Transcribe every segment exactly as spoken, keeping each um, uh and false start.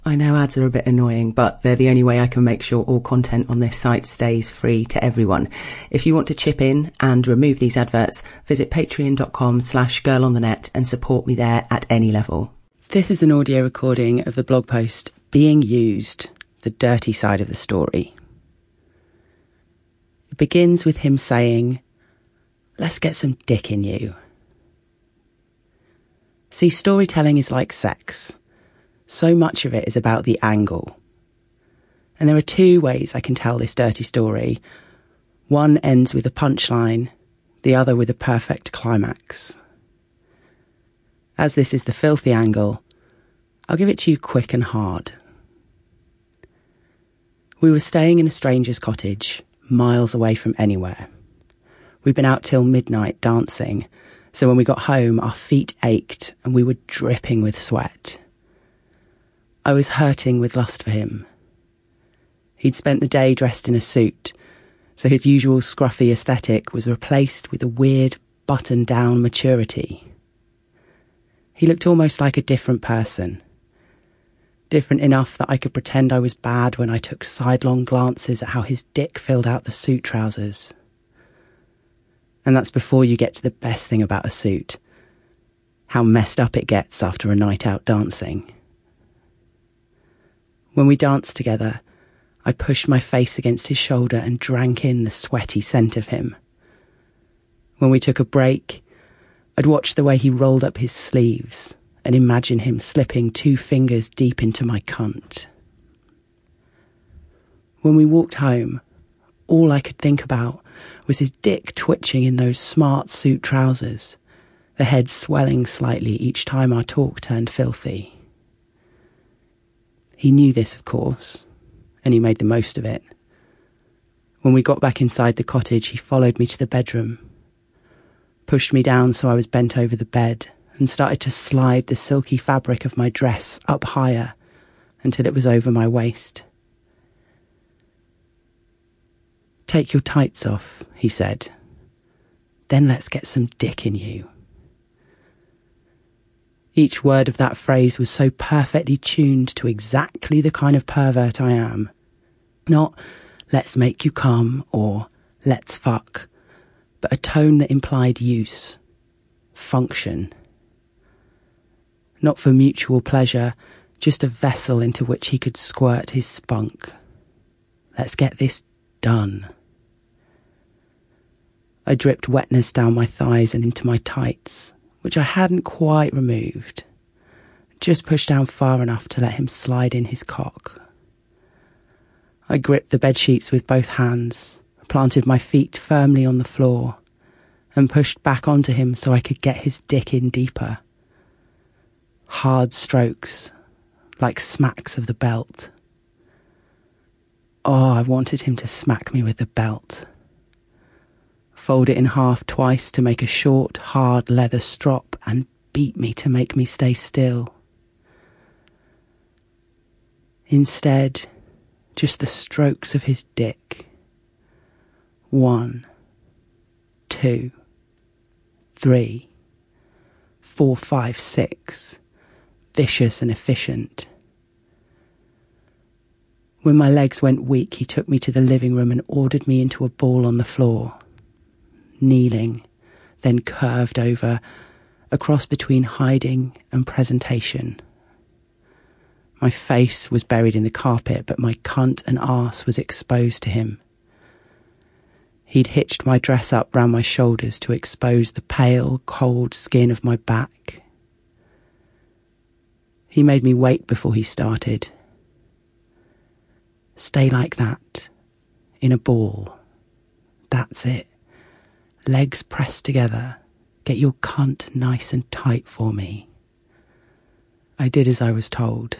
I know ads are a bit annoying, but they're the only way I can make sure all content on this site stays free to everyone. If you want to chip in and remove these adverts, visit patreon.com slash girl on the net and support me there at any level. This is an audio recording of the blog post Being Used, the dirty side of the story. It begins with him saying, "Let's get some dick in you." See, storytelling is like sex. So much of it is about the angle. And there are two ways I can tell this dirty story. One ends with a punchline, the other with a perfect climax. As this is the filthy angle, I'll give it to you quick and hard. We were staying in a stranger's cottage, miles away from anywhere. We'd been out till midnight dancing, so when we got home our feet ached and we were dripping with sweat. I was hurting with lust for him. He'd spent the day dressed in a suit, so his usual scruffy aesthetic was replaced with a weird button-down maturity. He looked almost like a different person. Different enough that I could pretend I was bad when I took sidelong glances at how his dick filled out the suit trousers. And that's before you get to the best thing about a suit. How messed up it gets after a night out dancing. When we danced together, I pushed my face against his shoulder and drank in the sweaty scent of him. When we took a break, I'd watch the way he rolled up his sleeves and imagine him slipping two fingers deep into my cunt. When we walked home, all I could think about was his dick twitching in those smart suit trousers, the head swelling slightly each time our talk turned filthy. He knew this, of course, and he made the most of it. When we got back inside the cottage, he followed me to the bedroom, pushed me down so I was bent over the bed, and started to slide the silky fabric of my dress up higher until it was over my waist. "Take your tights off," he said. "Then let's get some dick in you." Each word of that phrase was so perfectly tuned to exactly the kind of pervert I am. Not, "let's make you come," or "let's fuck," but a tone that implied use, function. Not for mutual pleasure, just a vessel into which he could squirt his spunk. Let's get this done. I dripped wetness down my thighs and into my tights, which I hadn't quite removed, just pushed down far enough to let him slide in his cock. I gripped the bedsheets with both hands, planted my feet firmly on the floor, and pushed back onto him so I could get his dick in deeper. Hard strokes, like smacks of the belt. Oh, I wanted him to smack me with the belt. Fold it in half twice to make a short, hard leather strop and beat me to make me stay still. Instead, just the strokes of his dick. One, two, three, four, five, six. Vicious and efficient. When my legs went weak, he took me to the living room and ordered me into a ball on the floor. Kneeling, then curved over, a cross between hiding and presentation. My face was buried in the carpet, but my cunt and arse was exposed to him. He'd hitched my dress up round my shoulders to expose the pale, cold skin of my back. He made me wait before he started. Stay like that, in a ball. That's it. Legs pressed together. Get your cunt nice and tight for me. I did as I was told.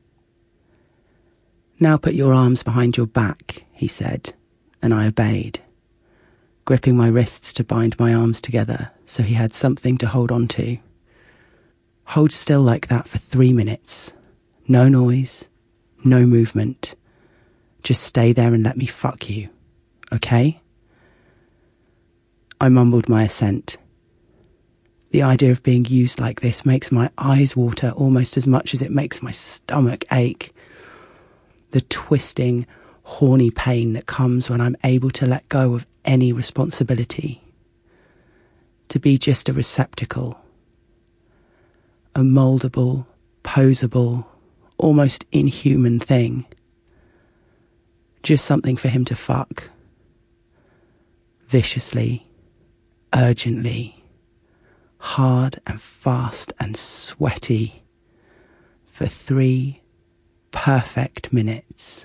Now put your arms behind your back, he said, and I obeyed, gripping my wrists to bind my arms together so he had something to hold on to. Hold still like that for three minutes. No noise, no movement. Just stay there and let me fuck you, okay? I mumbled my assent. The idea of being used like this makes my eyes water almost as much as it makes my stomach ache. The twisting, horny pain that comes when I'm able to let go of any responsibility. To be just a receptacle. A mouldable, posable, almost inhuman thing. Just something for him to fuck. Viciously, urgently, hard and fast and sweaty for three perfect minutes.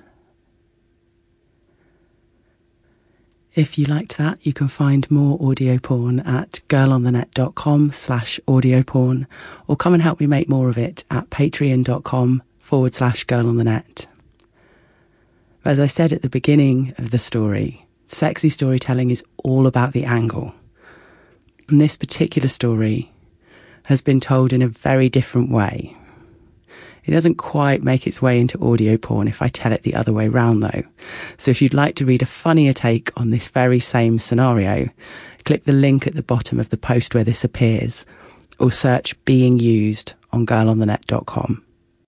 If you liked that, you can find more audio porn at girlonthenet.com slash audio porn, or come and help me make more of it at patreon.com forward slash girlonthenet. As I said at the beginning of the story, sexy storytelling is all about the angle. And this particular story has been told in a very different way. It doesn't quite make its way into audio porn if I tell it the other way round though. So if you'd like to read a funnier take on this very same scenario, click the link at the bottom of the post where this appears, or search Being Used on girl on the net dot com.